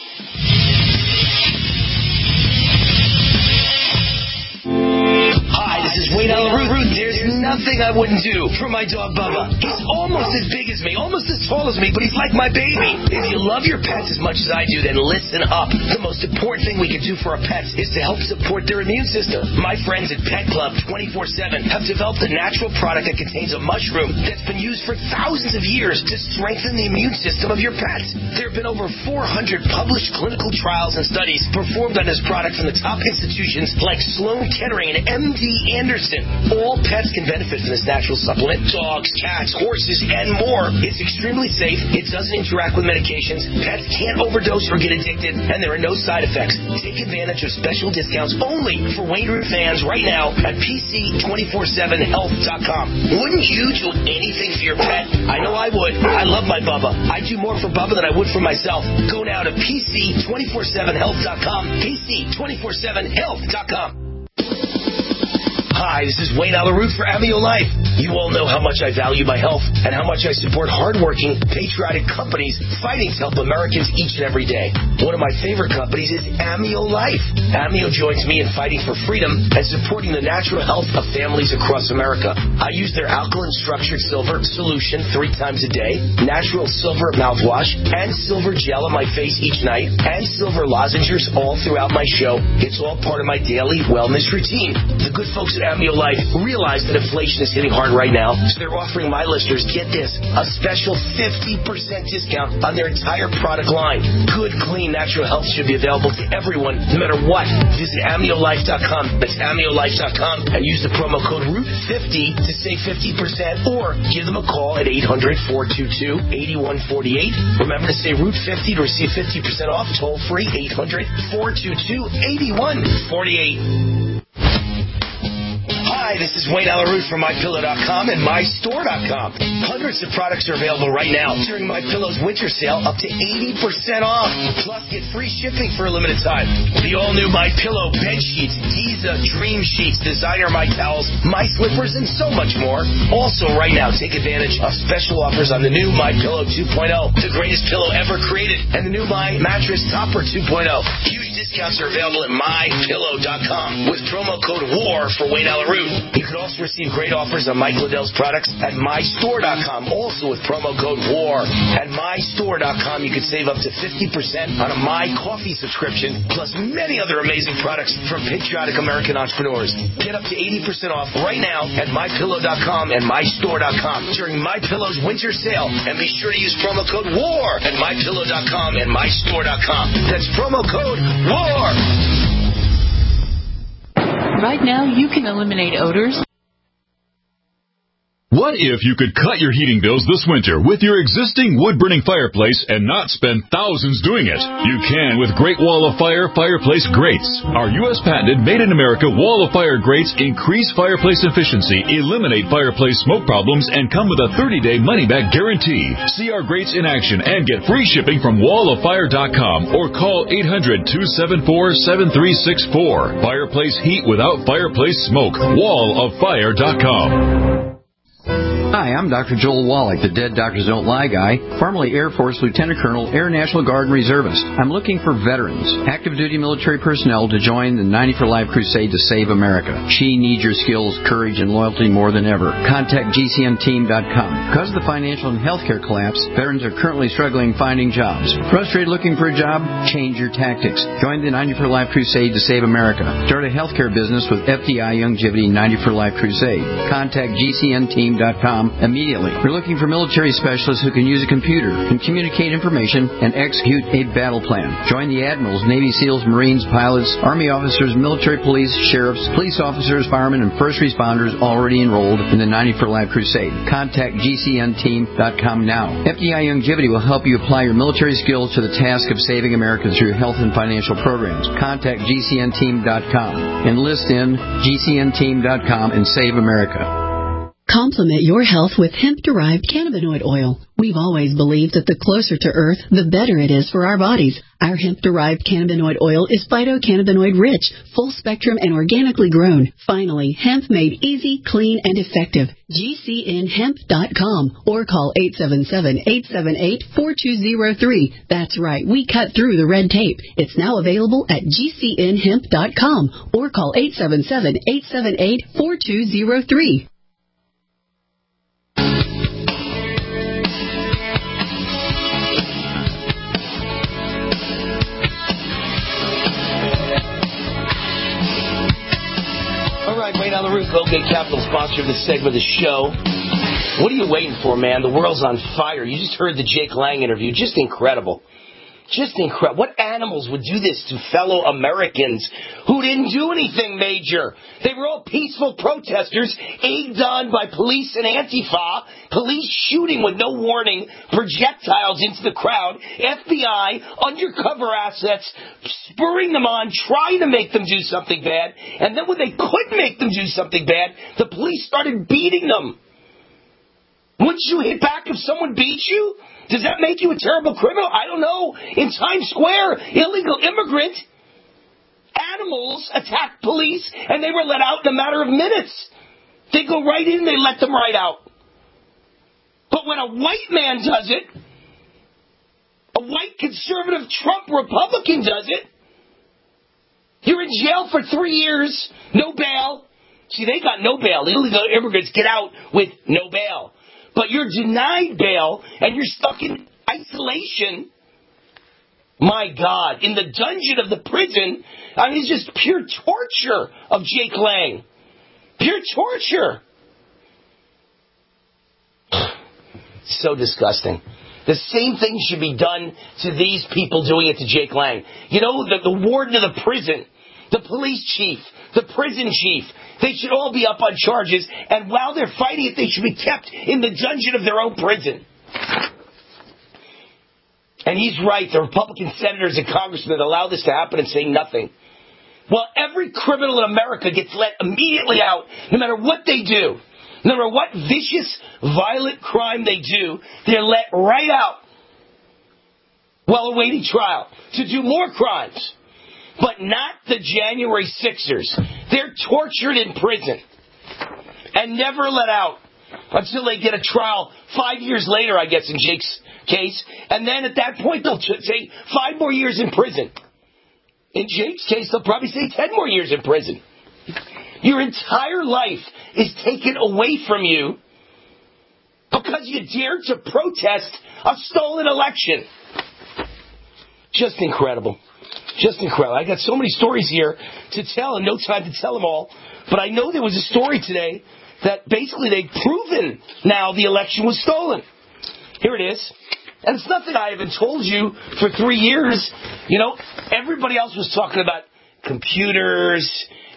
Hi, this is Wayne Alaroot. There's nothing I wouldn't do for my dog Bubba. He's almost as big as me, almost as tall as me, but he's like my baby. If you love your pets as much as I do, then listen up. The most important thing we can do for our pets is to help support their immune system. My friends at Pet Club 24/7 have developed a natural product that contains a mushroom that's been used for thousands of years to strengthen the immune system of your pets. There have been over 400 published clinical trials and studies performed on this product from the top institutions like Sloan Kettering and MD Anderson. All pets can benefit from this natural supplement. Dogs, cats, horses, and more. It's extremely safe. It doesn't interact with medications. Pets can't overdose or get addicted, and there are no side effects. Take advantage of special discounts only for Wayne Root fans right now at PC247health.com. Wouldn't you do anything for your pet? I know I would. I love my Bubba. I do more for Bubba than I would for myself. Go now to PC247health.com. PC247health.com. Hi, this is Wayne Alaroot for Amio Life. You all know how much I value my health and how much I support hardworking, patriotic companies fighting to help Americans each and every day. One of my favorite companies is Amio Life. Amio joins me in fighting for freedom and supporting the natural health of families across America. I use their alkaline structured silver solution 3 times a day, natural silver mouthwash, and silver gel on my face each night, and silver lozenges all throughout my show. It's all part of my daily wellness routine. The good folks at Amio Life realize that inflation is hitting hard right now, so they're offering my listeners, get this, a special 50% discount on their entire product line. Good, clean, natural health should be available to everyone, no matter what. Visit AmioLife.com. That's AmioLife.com and use the promo code ROOT50 to save 50%, or give them a call at 800-422-8148. Remember to say ROOT50 to receive 50% off. Toll free 800-422-8148. Hi, this is Wayne Alaroot from MyPillow.com and MyStore.com. Hundreds of products are available right now during MyPillow's winter sale, up to 80% off. Plus, get free shipping for a limited time. The all-new MyPillow bed sheets, Giza Dream Sheets, Designer My Towels, My Slippers, and so much more. Also, right now, take advantage of special offers on the new MyPillow 2.0, the greatest pillow ever created, and the new My Mattress Topper 2.0. Huge discounts are available at MyPillow.com with promo code WAR for Wayne Alaroot. You can also receive great offers on Mike Liddell's products at MyStore.com, also with promo code WAR. At MyStore.com, you can save up to 50% on a My Coffee subscription, plus many other amazing products from patriotic American entrepreneurs. Get up to 80% off right now at MyPillow.com and MyStore.com during MyPillow's winter sale. And be sure to use promo code WAR at MyPillow.com and MyStore.com. That's promo code WAR. Right now, you can eliminate odors What if you could cut your heating bills this winter with your existing wood-burning fireplace and not spend thousands doing it? You can with Great Wall of Fire fireplace grates. Our U.S. patented made-in-America Wall of Fire grates increase fireplace efficiency, eliminate fireplace smoke problems, and come with a 30-day money-back guarantee. See our grates in action and get free shipping from walloffire.com or call 800-274-7364. Fireplace heat without fireplace smoke. walloffire.com. Hi, I'm Dr. Joel Wallach, the Dead Doctors Don't Lie guy, formerly Air Force Lieutenant Colonel, Air National Guard and Reservist. I'm looking for veterans, active duty military personnel to join the 90 for Life crusade to save America. She needs your skills, courage, and loyalty more than ever. Contact GCNteam.com. Because of the financial and healthcare collapse, veterans are currently struggling finding jobs. Frustrated looking for a job? Change your tactics. Join the 90 for Life crusade to save America. Start a healthcare business with FDI Longevity 90 for Life crusade. Contact GCNteam.com immediately. We're looking for military specialists who can use a computer, can communicate information, and execute a battle plan. Join the admirals, Navy SEALs, Marines, pilots, Army officers, military police, sheriffs, police officers, firemen, and first responders already enrolled in the 90 for Life crusade. Contact GCNteam.com now. FDI Longevity will help you apply your military skills to the task of saving America through health and financial programs. Contact GCNteam.com. Enlist in GCNteam.com and save America. Complement your health with hemp-derived cannabinoid oil. We've always believed that the closer to Earth, the better it is for our bodies. Our hemp-derived cannabinoid oil is phytocannabinoid-rich, full-spectrum, and organically grown. Finally, hemp made easy, clean, and effective. GCNhemp.com or call 877-878-4203. That's right, we cut through the red tape. It's now available at GCNhemp.com or call 877-878-4203. Wayne on the Roof, Oakgate Capital, sponsor of this segment of the show. What are you waiting for, man? The world's on fire. You just heard the Jake Lang interview. Just incredible. Just incredible. What animals would do this to fellow Americans who didn't do anything major? They were all peaceful protesters, egged on by police and Antifa, police shooting with no warning, projectiles into the crowd, FBI, undercover assets, spurring them on, trying to make them do something bad, and then when they couldn't make them do something bad, the police started beating them. Wouldn't you hit back if someone beat you? Does that make you a terrible criminal? I don't know. In Times Square, illegal immigrant animals attacked police, and they were let out in a matter of minutes. They go right in, they let them right out. But when a white man does it, a white conservative Trump Republican does it, you're in jail for 3 years, no bail. See, they got no bail. Illegal immigrants get out with no bail. But you're denied bail, and you're stuck in isolation. My God, in the dungeon of the prison, I mean, it's just pure torture of Jake Lang. Pure torture. So disgusting. The same thing should be done to these people doing it to Jake Lang. You know, the warden of the prison, the police chief, the prison chief, they should all be up on charges, and while they're fighting it, they should be kept in the dungeon of their own prison. And he's right. The Republican senators and congressmen allow this to happen and say nothing. Well, every criminal in America gets let immediately out, no matter what they do. No matter what vicious, violent crime they do, they're let right out while awaiting trial to do more crimes. But not the January 6ers. They're tortured in prison and never let out until they get a trial 5 years later, I guess, in Jake's case. And then at that point, they'll say 5 more years in prison. In Jake's case, they'll probably say 10 more years in prison. Your entire life is taken away from you because you dared to protest a stolen election. Just incredible. Just incredible. I got so many stories here to tell and no time to tell them all. But I know there was a story today that basically they've proven now the election was stolen. Here it is. And it's nothing I haven't told you for 3 years. You know, everybody else was talking about computers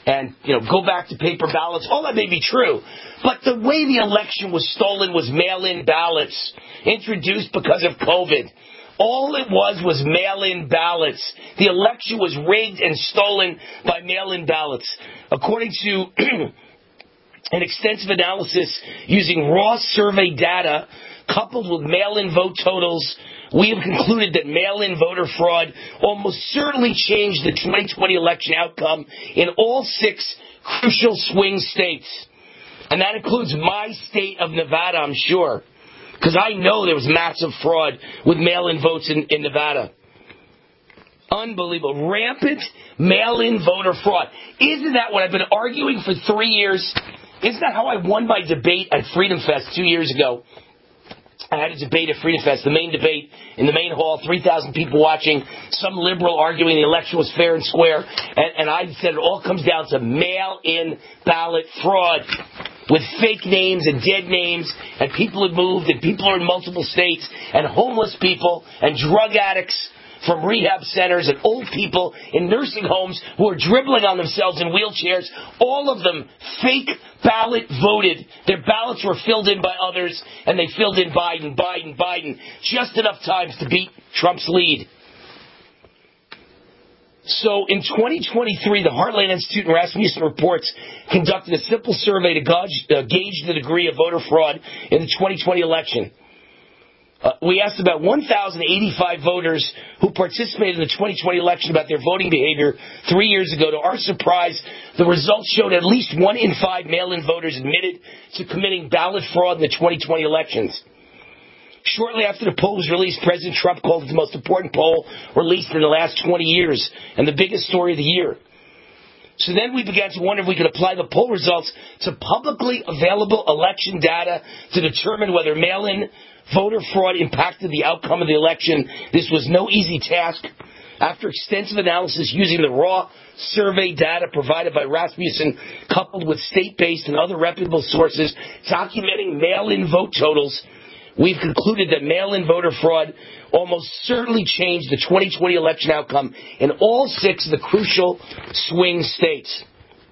and, go back to paper ballots. All that may be true. But the way the election was stolen was mail-in ballots introduced because of COVID. All it was mail-in ballots. The election was rigged and stolen by mail-in ballots. According to an extensive analysis using raw survey data coupled with mail-in vote totals, we have concluded that mail-in voter fraud almost certainly changed the 2020 election outcome in all 6 crucial swing states. And that includes my state of Nevada, I'm sure. Because I know there was massive fraud with mail-in votes in Nevada. Unbelievable. Rampant mail-in voter fraud. Isn't that what I've been arguing for 3 years? Isn't that how I won my debate at Freedom Fest 2 years ago? I had a debate at Freedom Fest, the main debate in the main hall, 3,000 people watching, some liberal arguing the election was fair and square, and I said it all comes down to mail-in ballot fraud with fake names and dead names, and people have moved, and people are in multiple states, and homeless people, and drug addicts from rehab centers, and old people in nursing homes who are dribbling on themselves in wheelchairs, all of them fake ballot voted. Their ballots were filled in by others, and they filled in Biden, just enough times to beat Trump's lead. So in 2023, the Heartland Institute and Rasmussen Reports conducted a simple survey to gauge the degree of voter fraud in the 2020 election. We asked about 1,085 voters who participated in the 2020 election about their voting behavior 3 years ago. To our surprise, the results showed at least 1 in 5 mail-in voters admitted to committing ballot fraud in the 2020 elections. Shortly after the poll was released, President Trump called it the most important poll released in the last 20 years and the biggest story of the year. So then we began to wonder if we could apply the poll results to publicly available election data to determine whether mail-in voter fraud impacted the outcome of the election. This was no easy task. After extensive analysis using the raw survey data provided by Rasmussen, coupled with state-based and other reputable sources documenting mail-in vote totals, we've concluded that mail-in voter fraud almost certainly changed the 2020 election outcome in all 6 of the crucial swing states.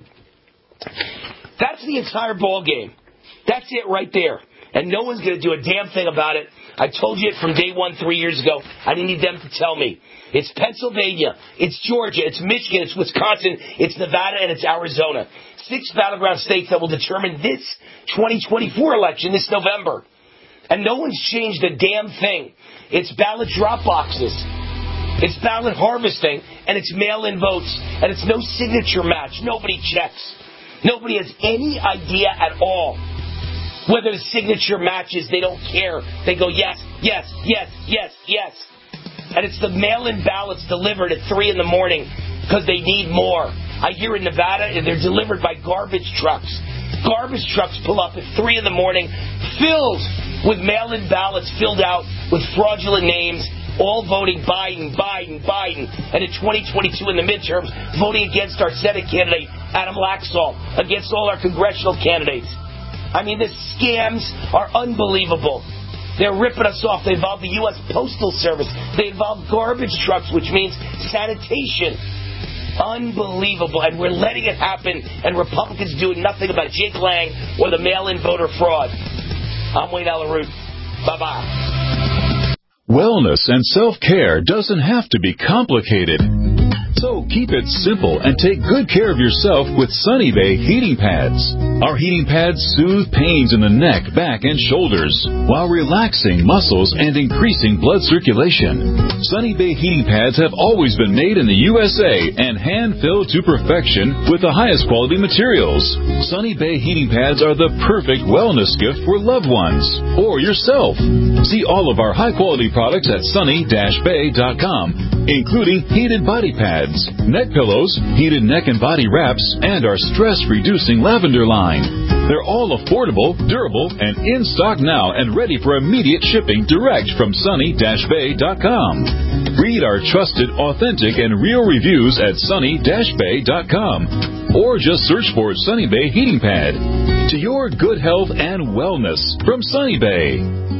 That's the entire ball game. That's it right there. And no one's going to do a damn thing about it. I told you it from day one 3 years ago. I didn't need them to tell me. It's Pennsylvania, it's Georgia, it's Michigan, it's Wisconsin, it's Nevada, and it's Arizona. 6 battleground states that will determine this 2024 election this November. And no one's changed a damn thing. It's ballot drop boxes. It's ballot harvesting, and it's mail-in votes. And it's no signature match. Nobody checks. Nobody has any idea at all whether the signature matches. They don't care. They go, yes, yes, yes, yes, yes. And it's the mail-in ballots delivered at 3 in the morning because they need more. I hear in Nevada, they're delivered by garbage trucks. Garbage trucks pull up at 3 in the morning filled with mail-in ballots filled out with fraudulent names, all voting Biden, Biden, Biden. And in 2022 in the midterms, voting against our Senate candidate, Adam Laxalt, against all our congressional candidates. I mean, the scams are unbelievable. They're ripping us off. They involve the U.S. Postal Service. They involve garbage trucks, which means sanitation. Unbelievable. And we're letting it happen, and Republicans doing nothing about Jake Lang or the mail-in voter fraud. I'm Wayne Allyn Root. Bye-bye. Wellness and self-care doesn't have to be complicated. So keep it simple and take good care of yourself with Sunny Bay heating pads. Our heating pads soothe pains in the neck, back, and shoulders while relaxing muscles and increasing blood circulation. Sunny Bay heating pads have always been made in the USA and hand-filled to perfection with the highest quality materials. Sunny Bay heating pads are the perfect wellness gift for loved ones or yourself. See all of our high-quality products at sunny-bay.com, including heated body pads, neck pillows, heated neck and body wraps, and our stress-reducing lavender line. They're all affordable, durable, and in stock now and ready for immediate shipping direct from sunny-bay.com. Read our trusted, authentic, and real reviews at sunny-bay.com, or just search for Sunny Bay Heating Pad. To your good health and wellness from Sunny Bay.